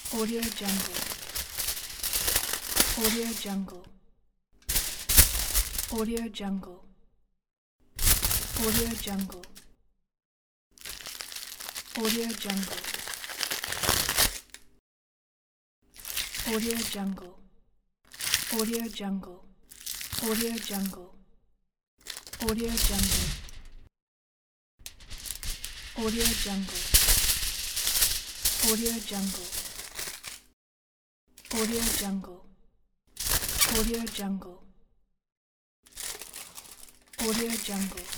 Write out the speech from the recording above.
Audio Jungle. Audio Jungle. Audio Jungle. Audio Jungle. Audio Jungle. Audio Jungle. Audio Jungle. Audio Jungle. Audio Jungle. Audio Jungle. Audio Jungle. Audio Jungle. Audio Jungle. Audio Jungle.